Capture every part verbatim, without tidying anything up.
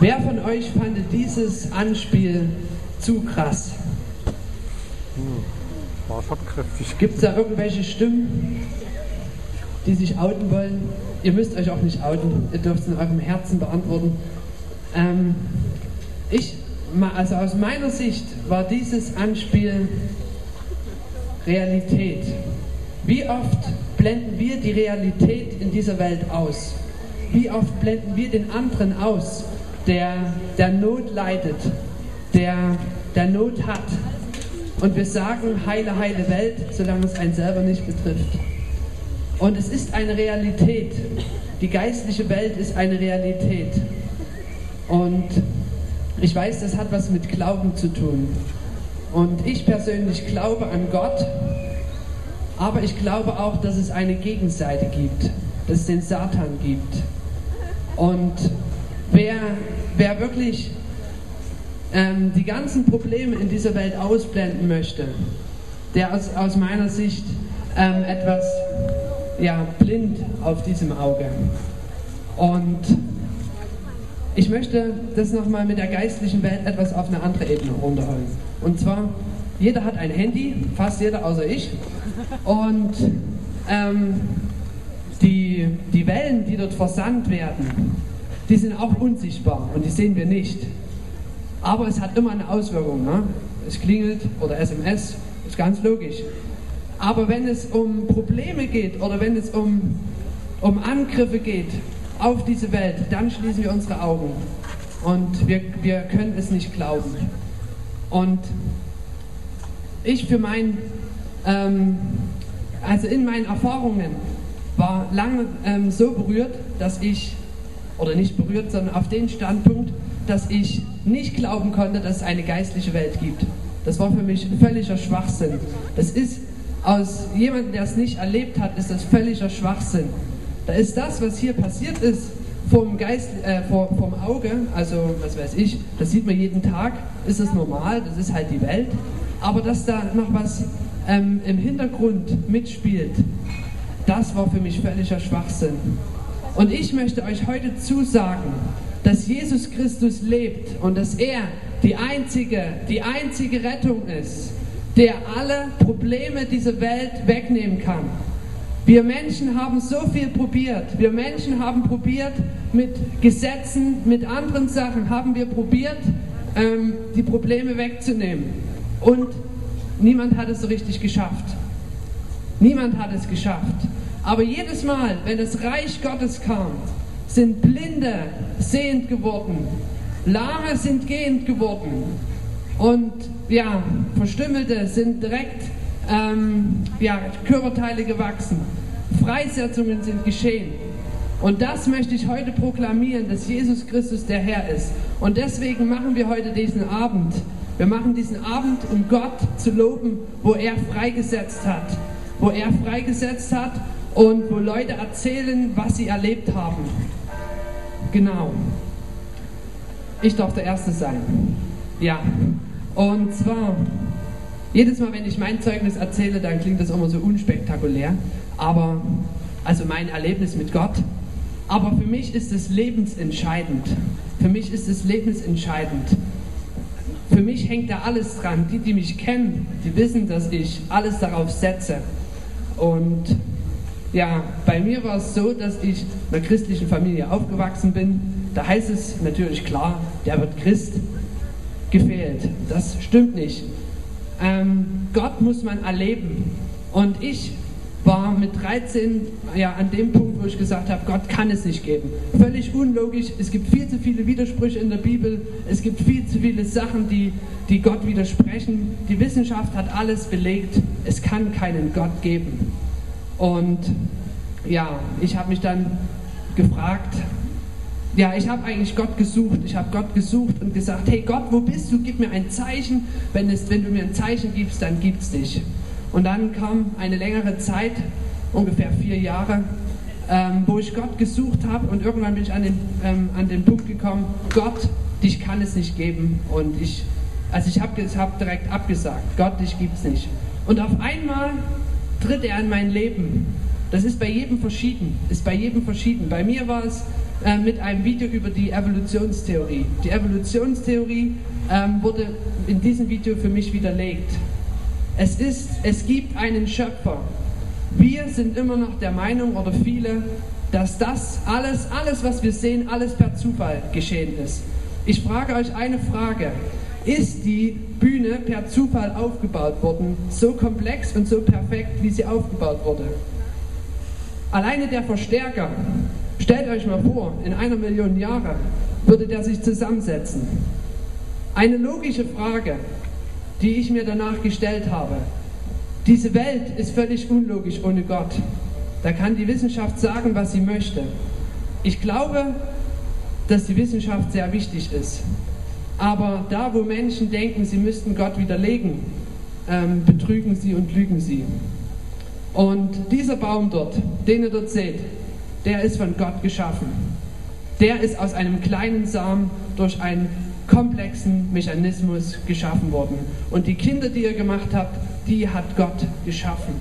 Wer von euch fand dieses Anspiel zu krass? Hm, war schon kräftig. Gibt es da irgendwelche Stimmen, die sich outen wollen? Ihr müsst euch auch nicht outen, ihr dürft es in eurem Herzen beantworten. Ähm, ich, also aus meiner Sicht war dieses Anspiel Realität. Wie oft blenden wir die Realität in dieser Welt aus? Wie oft blenden wir den anderen aus, der, der Not leidet, der, der Not hat? Und wir sagen, heile, heile Welt, solange es einen selber nicht betrifft. Und es ist eine Realität. Die geistliche Welt ist eine Realität. Und ich weiß, das hat was mit Glauben zu tun. Und ich persönlich glaube an Gott, aber ich glaube auch, dass es eine Gegenseite gibt, dass es den Satan gibt. Und wer, wer wirklich ähm, die ganzen Probleme in dieser Welt ausblenden möchte, der aus, aus meiner Sicht ähm, etwas ja, blind auf diesem Auge. Und ich möchte das nochmal mit der geistlichen Welt etwas auf eine andere Ebene runterholen. Und zwar, jeder hat ein Handy, fast jeder außer ich. Und ähm, die, die Wellen, die dort versandt werden, die sind auch unsichtbar und die sehen wir nicht. Aber es hat immer eine Auswirkung. Ne? Es klingelt oder S M S, ist ganz logisch. Aber wenn es um Probleme geht oder wenn es um, um Angriffe geht auf diese Welt, dann schließen wir unsere Augen und wir, wir können es nicht glauben. Und ich für mein, ähm, also in meinen Erfahrungen war lange ähm, so berührt, dass ich, oder nicht berührt, sondern auf den Standpunkt, dass ich nicht glauben konnte, dass es eine geistliche Welt gibt. Das war für mich völliger Schwachsinn. Das ist aus jemandem, der es nicht erlebt hat, ist das völliger Schwachsinn. Da ist das, was hier passiert ist, vom, Geist, äh, vor, vom Auge, also was weiß ich, das sieht man jeden Tag, ist das normal, das ist halt die Welt. Aber dass da noch was ähm, im Hintergrund mitspielt, das war für mich völliger Schwachsinn. Und ich möchte euch heute zusagen, dass Jesus Christus lebt und dass er die einzige, die einzige Rettung ist, der alle Probleme dieser Welt wegnehmen kann. Wir Menschen haben so viel probiert. Wir Menschen haben probiert, mit Gesetzen, mit anderen Sachen, haben wir probiert, ähm, die Probleme wegzunehmen. Und niemand hat es so richtig geschafft. Niemand hat es geschafft. Aber jedes Mal, wenn das Reich Gottes kam, sind Blinde sehend geworden, Lahme sind gehend geworden und ja, Verstümmelte sind direkt ähm, ja, Körperteile gewachsen. Freisetzungen sind geschehen. Und das möchte ich heute proklamieren, dass Jesus Christus der Herr ist. Und deswegen machen wir heute diesen Abend. Wir machen diesen Abend, um Gott zu loben, wo er freigesetzt hat. Wo er freigesetzt hat und wo Leute erzählen, was sie erlebt haben. Genau. Ich darf der Erste sein. Ja. Und zwar, jedes Mal, wenn ich mein Zeugnis erzähle, dann klingt das immer so unspektakulär. Aber, also mein Erlebnis mit Gott. Aber für mich ist es lebensentscheidend. Für mich ist es lebensentscheidend. Für mich hängt da alles dran. Die, die mich kennen, die wissen, dass ich alles darauf setze. Und ja, bei mir war es so, dass ich in einer christlichen Familie aufgewachsen bin. Da heißt es natürlich klar, der wird Christ. Gefehlt. Das stimmt nicht. Ähm, Gott muss man erleben. Und ich war mit dreizehn ja, an dem Punkt, wo ich gesagt habe, Gott kann es nicht geben. Völlig unlogisch. Es gibt viel zu viele Widersprüche in der Bibel. Es gibt viel zu viele Sachen, die, die Gott widersprechen. Die Wissenschaft hat alles belegt. Es kann keinen Gott geben. Und ja, ich habe mich dann gefragt, ja, ich habe eigentlich Gott gesucht. Ich habe Gott gesucht und gesagt, hey Gott, wo bist du? Gib mir ein Zeichen. Wenn, es, wenn du mir ein Zeichen gibst, dann gibt's dich. Und dann kam eine längere Zeit, ungefähr vier Jahre, ähm, wo ich Gott gesucht habe und irgendwann bin ich an den, ähm, an den Punkt gekommen, Gott, dich kann es nicht geben. Und ich, also ich habe hab direkt abgesagt, Gott, dich gibt's nicht. Und auf einmal tritt er in mein Leben. Das ist bei jedem verschieden. Ist bei jedem verschieden. Bei mir war es äh, mit einem Video über die Evolutionstheorie. Die Evolutionstheorie ähm, wurde in diesem Video für mich widerlegt. Es ist, es gibt einen Schöpfer. Wir sind immer noch der Meinung, oder viele, dass das alles, alles was wir sehen, alles per Zufall geschehen ist. Ich frage euch eine Frage. Ist die Bühne per Zufall aufgebaut worden, so komplex und so perfekt, wie sie aufgebaut wurde? Alleine der Verstärker, stellt euch mal vor, in einer Million Jahre würde der sich zusammensetzen. Eine logische Frage, die ich mir danach gestellt habe. Diese Welt ist völlig unlogisch ohne Gott. Da kann die Wissenschaft sagen, was sie möchte. Ich glaube, dass die Wissenschaft sehr wichtig ist. Aber da, wo Menschen denken, sie müssten Gott widerlegen, ähm, betrügen sie und lügen sie. Und dieser Baum dort, den ihr dort seht, der ist von Gott geschaffen. Der ist aus einem kleinen Samen durch einen komplexen Mechanismus geschaffen worden. Und die Kinder, die ihr gemacht habt, die hat Gott geschaffen.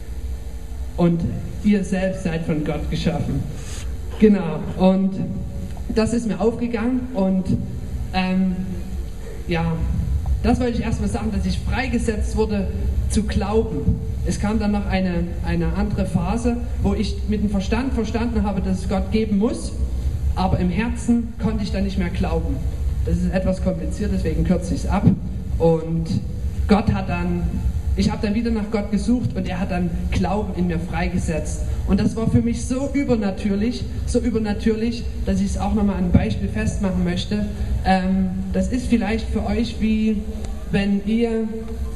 Und ihr selbst seid von Gott geschaffen. Genau. Und das ist mir aufgegangen und ähm, ja, das wollte ich erstmal sagen, dass ich freigesetzt wurde zu glauben. Es kam dann noch eine, eine andere Phase, wo ich mit dem Verstand verstanden habe, dass es Gott geben muss, aber im Herzen konnte ich dann nicht mehr glauben. Das ist etwas kompliziert, deswegen kürze ich es ab. Und Gott hat dann, ich habe dann wieder nach Gott gesucht und er hat dann Glauben in mir freigesetzt. Und das war für mich so übernatürlich, so übernatürlich, dass ich es auch nochmal an einem Beispiel festmachen möchte. Ähm, das ist vielleicht für euch wie, wenn ihr,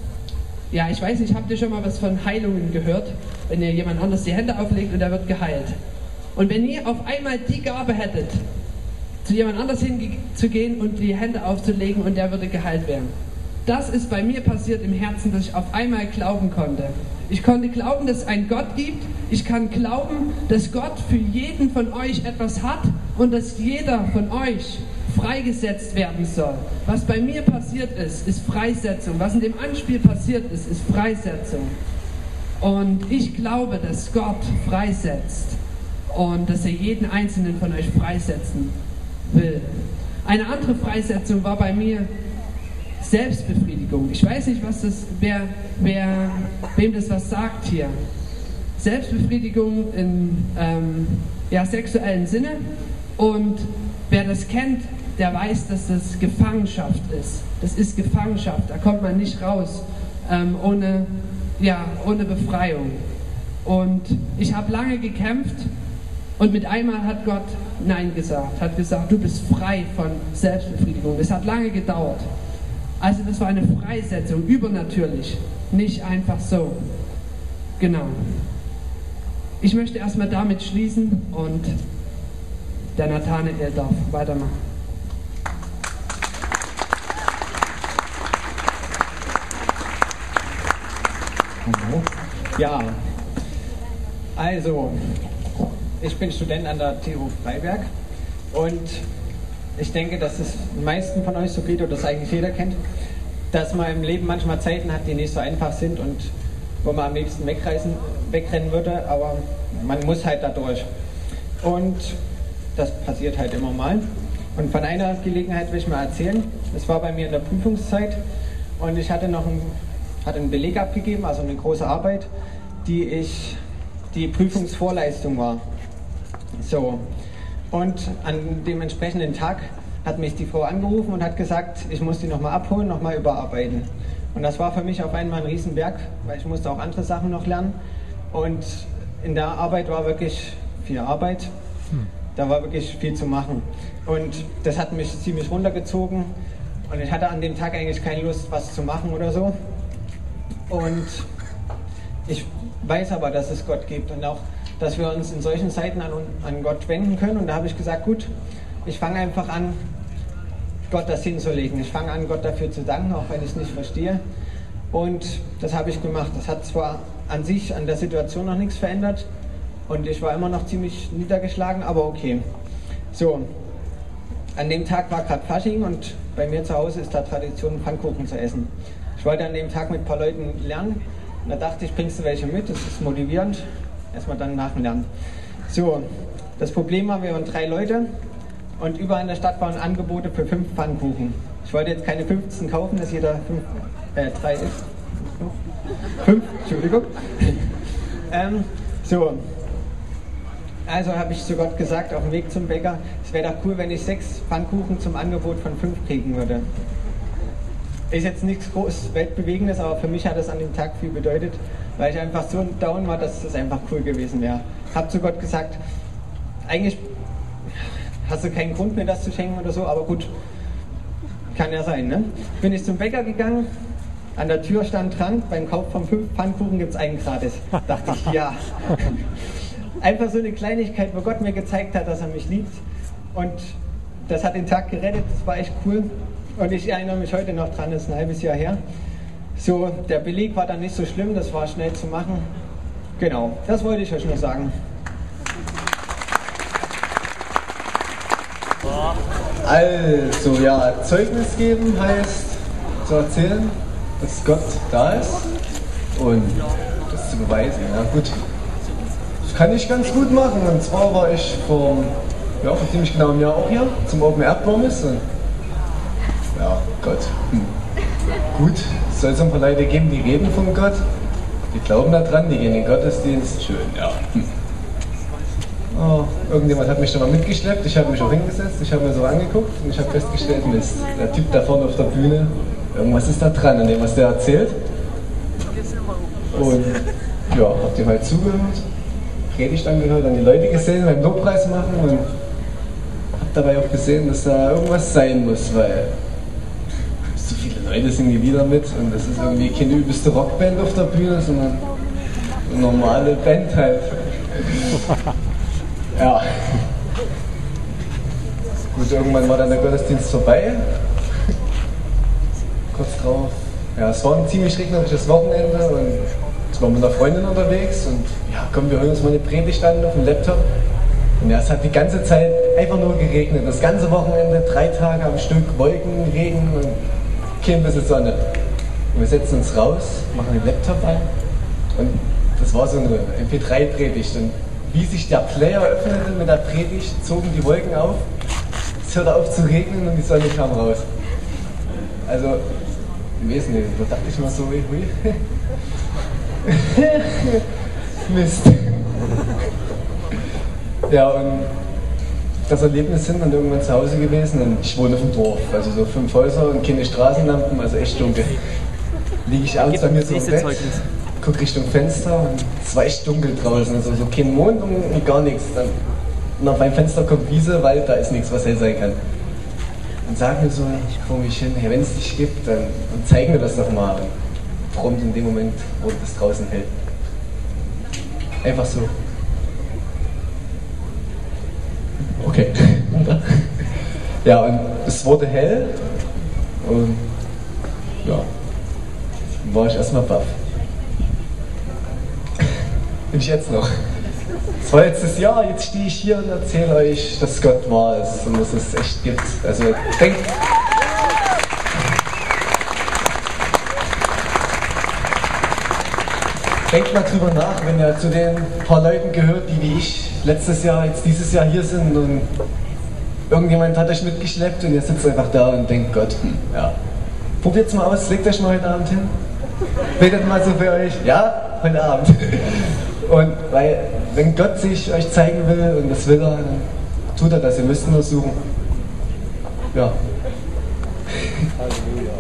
ja, ich weiß nicht, habt ihr schon mal was von Heilungen gehört? Wenn ihr jemand anders die Hände auflegt und er wird geheilt. Und wenn ihr auf einmal die Gabe hättet, zu jemand anders hinzugehen und die Hände aufzulegen und der würde geheilt werden. Das ist bei mir passiert im Herzen, dass ich auf einmal glauben konnte. Ich konnte glauben, dass es einen Gott gibt. Ich kann glauben, dass Gott für jeden von euch etwas hat und dass jeder von euch freigesetzt werden soll. Was bei mir passiert ist, ist Freisetzung. Was in dem Anspiel passiert ist, ist Freisetzung. Und ich glaube, dass Gott freisetzt und dass er jeden einzelnen von euch freisetzen will. Eine andere Freisetzung war bei mir Selbstbefriedigung. Ich weiß nicht, was das, wer, wer, wem das was sagt hier. Selbstbefriedigung im ähm, ja, sexuellen Sinne. Und wer das kennt, der weiß, dass das Gefangenschaft ist. Das ist Gefangenschaft. Da kommt man nicht raus ähm, ohne, ja, ohne Befreiung. Und ich habe lange gekämpft und mit einmal hat Gott Nein gesagt. Hat gesagt, du bist frei von Selbstbefriedigung. Es hat lange gedauert. Also das war eine Freisetzung, übernatürlich, nicht einfach so. Genau. Ich möchte erstmal damit schließen und der Nathanael darf weitermachen. Ja, also ich bin Student an der T H U Freiberg und ich denke, dass es den meisten von euch so geht, oder das eigentlich jeder kennt, dass man im Leben manchmal Zeiten hat, die nicht so einfach sind und wo man am liebsten wegreisen, wegrennen würde, aber man muss halt da durch. Und das passiert halt immer mal. Und von einer Gelegenheit will ich mal erzählen. Es war bei mir in der Prüfungszeit und ich hatte noch einen, hatte einen Beleg abgegeben, also eine große Arbeit, die ich die Prüfungsvorleistung war. So. Und an dem entsprechenden Tag hat mich die Frau angerufen und hat gesagt, ich muss die nochmal abholen, nochmal überarbeiten. Und das war für mich auf einmal ein Riesenberg, weil ich musste auch andere Sachen noch lernen. Und in der Arbeit war wirklich viel Arbeit. Da war wirklich viel zu machen. Und das hat mich ziemlich runtergezogen. Und ich hatte an dem Tag eigentlich keine Lust, was zu machen oder so. Und ich weiß aber, dass es Gott gibt und auch, dass wir uns in solchen Zeiten an, an Gott wenden können. Und da habe ich gesagt, gut, ich fange einfach an, Gott das hinzulegen. Ich fange an, Gott dafür zu danken, auch wenn ich es nicht verstehe. Und das habe ich gemacht. Das hat zwar an sich, an der Situation noch nichts verändert. Und ich war immer noch ziemlich niedergeschlagen, aber okay. So, an dem Tag war gerade Fasching und bei mir zu Hause ist da Tradition, Pfannkuchen zu essen. Ich wollte an dem Tag mit ein paar Leuten lernen. Und da dachte ich, bringst du welche mit? Das ist motivierend. Erstmal dann nach dem Lernen. So, Das Problem war, wir waren drei Leute und überall in der Stadt waren Angebote für fünf Pfannkuchen. Ich wollte jetzt keine fünfzehn kaufen, dass jeder fünf, äh, drei ist. Fünf, Entschuldigung. ähm, so. Also habe ich zu Gott gesagt, auf dem Weg zum Bäcker, es wäre doch cool, wenn ich sechs Pfannkuchen zum Angebot von fünf kriegen würde. Ist jetzt nichts groß Weltbewegendes, aber für mich hat das an dem Tag viel bedeutet, weil ich einfach so down war, dass das einfach cool gewesen wäre. Habe zu Gott gesagt, eigentlich hast du keinen Grund mir das zu schenken oder so, aber gut, kann ja sein, ne? Bin ich zum Bäcker gegangen, an der Tür stand dran, beim Kauf von fünf Pfannkuchen gibt es einen gratis. Dachte ich, ja. Einfach so eine Kleinigkeit, wo Gott mir gezeigt hat, dass er mich liebt. Und das hat den Tag gerettet, das war echt cool. Und ich erinnere mich heute noch dran, das ist ein halbes Jahr her. So, der Beleg war dann nicht so schlimm, das war schnell zu machen. Genau, das wollte ich euch nur sagen. Also, ja, Zeugnis geben heißt zu erzählen, dass Gott da ist und das zu beweisen. Ja, gut. Das kann ich ganz gut machen. Und zwar war ich vor, ja, vor ziemlich genau einem Jahr auch hier zum Open Air Promise. Und ja, Gott. Hm. Gut, es soll so ein paar Leute geben, die reden von Gott, die glauben daran, die gehen in den Gottesdienst. Schön, ja. Hm. Oh, irgendjemand hat mich schon mal mitgeschleppt, ich habe mich auch hingesetzt, ich habe mir so angeguckt und ich habe festgestellt, Mist, der Typ da vorne auf der Bühne, irgendwas ist da dran an dem, was der erzählt. Und ja, hab dem halt zugehört, Predigt angehört, an die Leute gesehen beim Lobpreis machen und hab dabei auch gesehen, dass da irgendwas sein muss, weil so viele Leute singen die Lieder mit und das ist irgendwie keine übelste Rockband auf der Bühne, sondern eine normale Band halt. Ja. Gut, irgendwann war dann der Gottesdienst vorbei. Kurz drauf. Ja, es war ein ziemlich regnerisches Wochenende und ich war mit einer Freundin unterwegs und ja, komm, wir hören uns mal eine Predigt an auf dem Laptop. Und ja, es hat die ganze Zeit einfach nur geregnet. Das ganze Wochenende, drei Tage am Stück, Wolken, Regen und kein bisschen Sonne. Und wir setzen uns raus, machen den Laptop an und das war so eine M P drei Predigt. Und wie sich der Player öffnete mit der Predigt, zogen die Wolken auf, es hörte auf zu regnen und die Sonne kam raus. Also, ich weiß nicht, da dachte ich mal so, hui, hui. Mist. Ja, und das Erlebnis sind dann irgendwann zu Hause gewesen und ich wohne auf dem Dorf, also so fünf Häuser und keine Straßenlampen, also echt dunkel. Liege ich abends bei mir so im Bett, guck Richtung Fenster und es war echt dunkel draußen, also so kein Mond und gar nichts. Dann nach meinem Fenster kommt Wiese, Wald, da ist nichts, was hell sein kann. Und sag mir so vor mich hin, hey, wenn es dich gibt, dann, dann zeig mir das doch mal. Und prompt in dem Moment wurde es draußen hell. Einfach so. Okay. Ja, und es wurde hell und ja, war ich erstmal baff. Bin ich jetzt noch. Es war letztes Jahr, jetzt stehe ich hier und erzähle euch, dass Gott wahr ist und dass es echt gibt. Also denkt. Denkt mal drüber nach, wenn ihr zu den paar Leuten gehört, die wie ich letztes Jahr, jetzt dieses Jahr hier sind und irgendjemand hat euch mitgeschleppt und ihr sitzt einfach da und denkt, Gott, hm, ja. Probiert's mal aus, legt euch mal heute Abend hin. Betet mal so für euch, ja, heute Abend. Und weil, wenn Gott sich euch zeigen will und das will er, dann tut er das, ihr müsst nur suchen. Ja. Halleluja.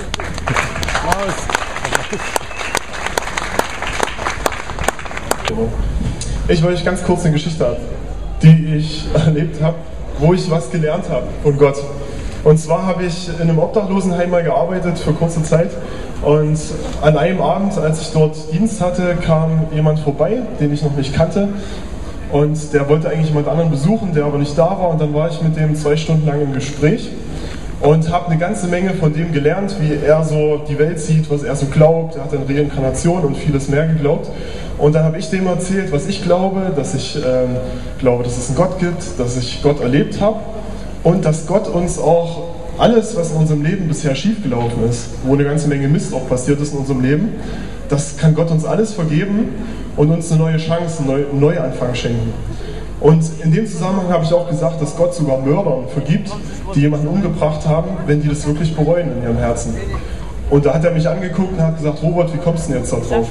Ich wollte euch ganz kurz eine Geschichte ab, die ich erlebt habe, wo ich was gelernt habe von Gott. Und zwar habe ich in einem Obdachlosenheim mal gearbeitet für kurze Zeit. Und an einem Abend, als ich dort Dienst hatte, kam jemand vorbei, den ich noch nicht kannte. Und der wollte eigentlich jemand anderen besuchen, der aber nicht da war. Und dann war ich mit dem zwei Stunden lang im Gespräch und habe eine ganze Menge von dem gelernt, wie er so die Welt sieht, was er so glaubt. Er hat an Reinkarnation und vieles mehr geglaubt. Und dann habe ich dem erzählt, was ich glaube, dass ich ähm, glaube, dass es einen Gott gibt, dass ich Gott erlebt habe und dass Gott uns auch alles, was in unserem Leben bisher schiefgelaufen ist, wo eine ganze Menge Mist auch passiert ist in unserem Leben, das kann Gott uns alles vergeben und uns eine neue Chance, einen Neuanfang schenken. Und in dem Zusammenhang habe ich auch gesagt, dass Gott sogar Mördern vergibt, die jemanden umgebracht haben, wenn die das wirklich bereuen in ihrem Herzen. Und da hat er mich angeguckt und hat gesagt, Robert, wie kommst du denn jetzt da drauf?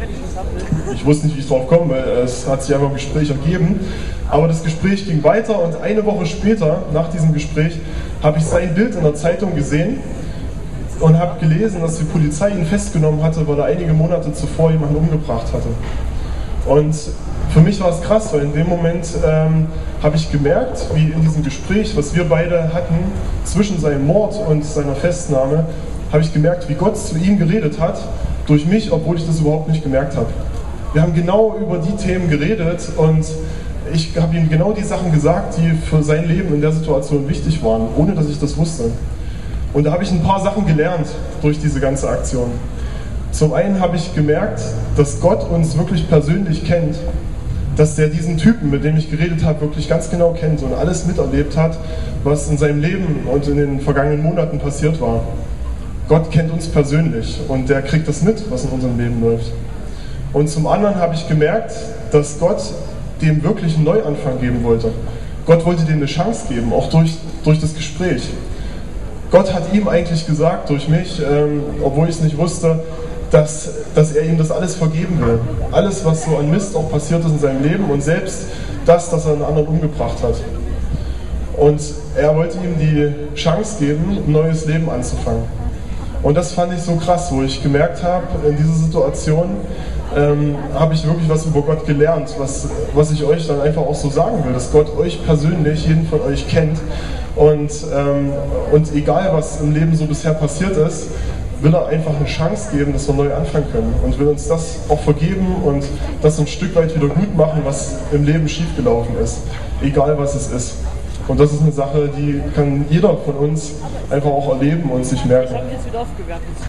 Ich wusste nicht, wie ich drauf komme, weil es hat sich einfach im Gespräch ergeben. Aber das Gespräch ging weiter und eine Woche später, nach diesem Gespräch, habe ich sein Bild in der Zeitung gesehen und habe gelesen, dass die Polizei ihn festgenommen hatte, weil er einige Monate zuvor jemanden umgebracht hatte. Und für mich war es krass, weil in dem Moment ähm, habe ich gemerkt, wie in diesem Gespräch, was wir beide hatten, zwischen seinem Mord und seiner Festnahme, habe ich gemerkt, wie Gott zu ihm geredet hat, durch mich, obwohl ich das überhaupt nicht gemerkt habe. Wir haben genau über die Themen geredet und ich habe ihm genau die Sachen gesagt, die für sein Leben in der Situation wichtig waren, ohne dass ich das wusste. Und da habe ich ein paar Sachen gelernt durch diese ganze Aktion. Zum einen habe ich gemerkt, dass Gott uns wirklich persönlich kennt, dass der diesen Typen, mit dem ich geredet habe, wirklich ganz genau kennt und alles miterlebt hat, was in seinem Leben und in den vergangenen Monaten passiert war. Gott kennt uns persönlich und der kriegt das mit, was in unserem Leben läuft. Und zum anderen habe ich gemerkt, dass Gott dem wirklich einen Neuanfang geben wollte. Gott wollte dem eine Chance geben, auch durch, durch das Gespräch. Gott hat ihm eigentlich gesagt, durch mich, ähm, obwohl ich es nicht wusste, dass, dass er ihm das alles vergeben will. Alles, was so an Mist auch passiert ist in seinem Leben und selbst das, dass er einen anderen umgebracht hat. Und er wollte ihm die Chance geben, ein neues Leben anzufangen. Und das fand ich so krass, wo ich gemerkt habe, in dieser Situation ähm, habe ich wirklich was über Gott gelernt, was, was ich euch dann einfach auch so sagen will, dass Gott euch persönlich, jeden von euch kennt und, ähm, und egal was im Leben so bisher passiert ist, will er einfach eine Chance geben, dass wir neu anfangen können und will uns das auch vergeben und das ein Stück weit wieder gut machen, was im Leben schiefgelaufen ist, egal was es ist. Und das ist eine Sache, die kann jeder von uns einfach auch erleben und sich merken.